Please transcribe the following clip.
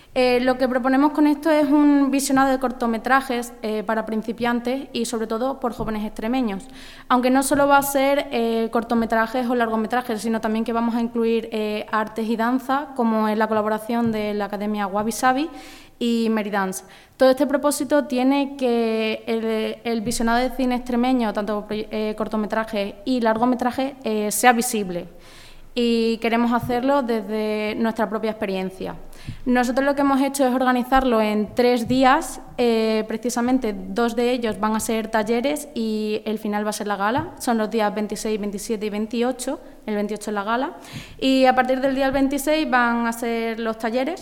Lo que proponemos con esto es un visionado de cortometrajes para principiantes y sobre todo por jóvenes extremeños, aunque no solo va a ser cortometrajes o largometrajes, sino también que vamos a incluir artes y danza, como es la colaboración de la Academia Wabi Sabi y Meridance. Todo este propósito tiene que el visionado de cine extremeño, tanto cortometraje y largometraje, sea visible. Y queremos hacerlo desde nuestra propia experiencia. Nosotros lo que hemos hecho es organizarlo en 3 días, precisamente 2 de ellos van a ser talleres y el final va a ser la gala, son los días 26, 27 y 28, el 28 es la gala, y a partir del día 26 van a ser los talleres,